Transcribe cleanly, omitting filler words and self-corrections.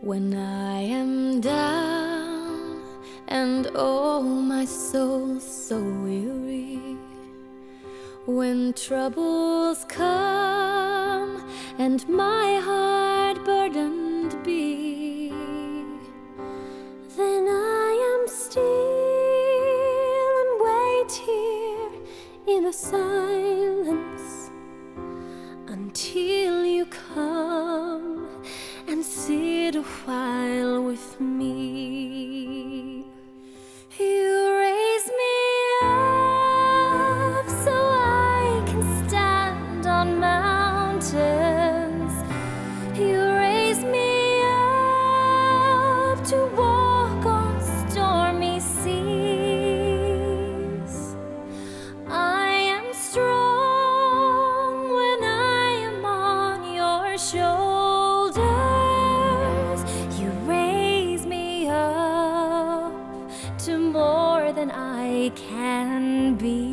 When I am down and oh my soul so weary, when troubles come and my heart burdened be, then I am still and wait here in the silence until you come and sit a while with me. You raise me up so I can stand on mountains. You raise me up to walk on stormy seas. I am strong when I am on your shoulders. You raise me up to more than I can be.